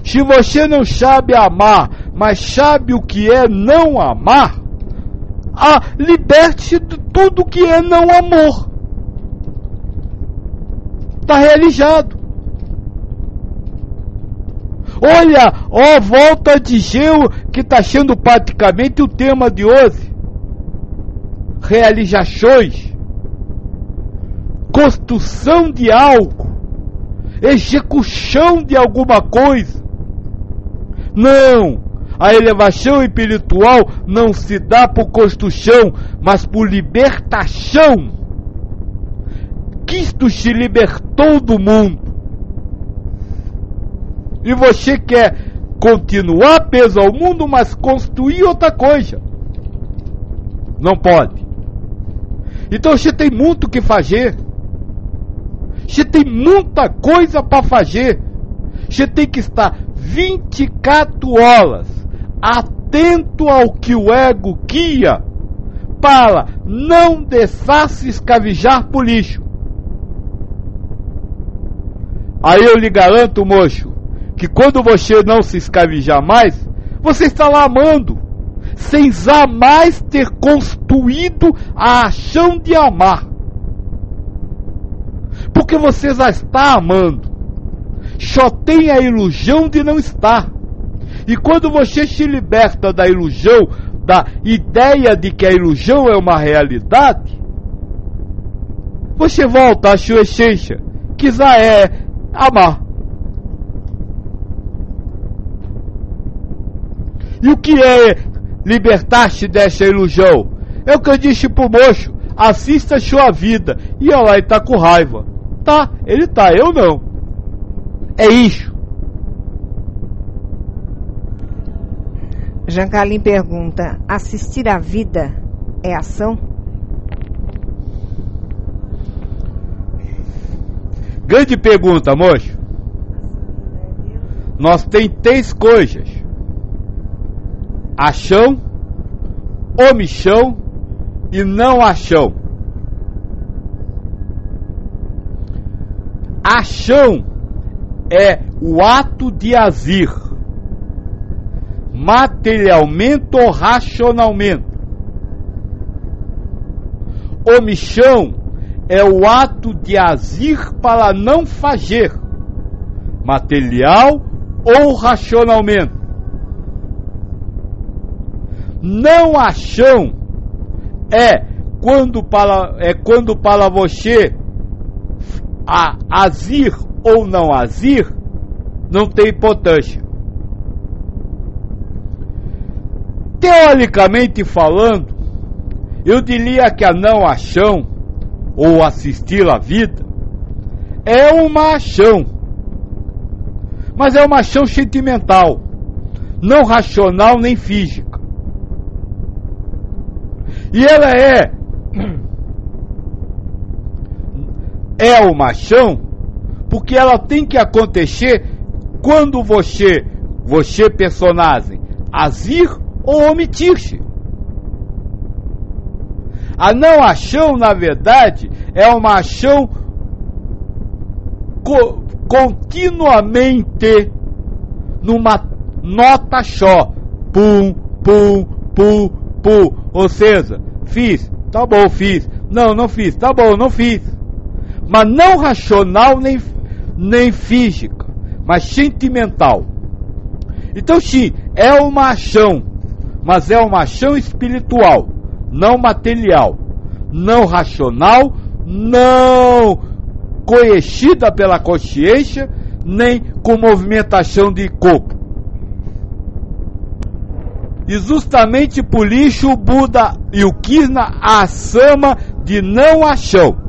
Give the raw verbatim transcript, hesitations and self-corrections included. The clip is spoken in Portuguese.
Se você não sabe amar, mas sabe o que é não amar, ah, liberte-se de tudo que é não amor. Está realizado. Olha, ó, volto a dizer o que está sendo praticamente o tema de hoje. Realizações, construção de algo, execução de alguma coisa. Não, a elevação espiritual não se dá por construção, mas por libertação. Cristo se libertou do mundo. E você quer continuar preso ao mundo, mas construir outra coisa. Não pode. Então você tem muito o que fazer. Você tem muita coisa para fazer. Você tem que estar vinte e quatro horas atento ao que o ego guia, para não deixar-se escavijar por lixo. Aí eu lhe garanto, moço, que quando você não se escavijar mais, você está lá amando, sem jamais ter construído a ação de amar. Porque você já está amando, só tem a ilusão de não estar. E quando você se liberta da ilusão, da ideia de que a ilusão é uma realidade, você volta à sua essência, que já é amar. E o que é libertar-se dessa ilusão? É o que eu disse pro moço: assista a sua vida. E olha lá, ele tá com raiva. Tá, ele tá, eu não. É isso. Jean Carlin pergunta: assistir a vida é ação? Grande pergunta, moço. Nós tem três coisas: ação, omissão e não ação. Ação é o ato de agir, materialmente ou racionalmente. Omissão é o ato de agir para não fazer, material ou racionalmente. Não ação é quando para, é quando para você a, agir ou não agir não tem importância. Teoricamente falando, eu diria que a não ação ou assistir à vida é uma ação, mas é uma ação sentimental, não racional nem física. E ela é é uma ação porque ela tem que acontecer quando você, você personagem, agir ou omitir-se. A não ação, na verdade, é uma ação co- continuamente numa nota só. Pum, pum, pum, pum. Ou seja, fiz, tá bom, fiz. Não, não fiz, tá bom, não fiz. Mas não racional nem, nem física, mas sentimental. Então sim, é uma ação, mas é uma ação espiritual, não material, não racional, não conhecida pela consciência, nem com movimentação de corpo. E justamente por isso o Buda e o Krishna a chama de não ação.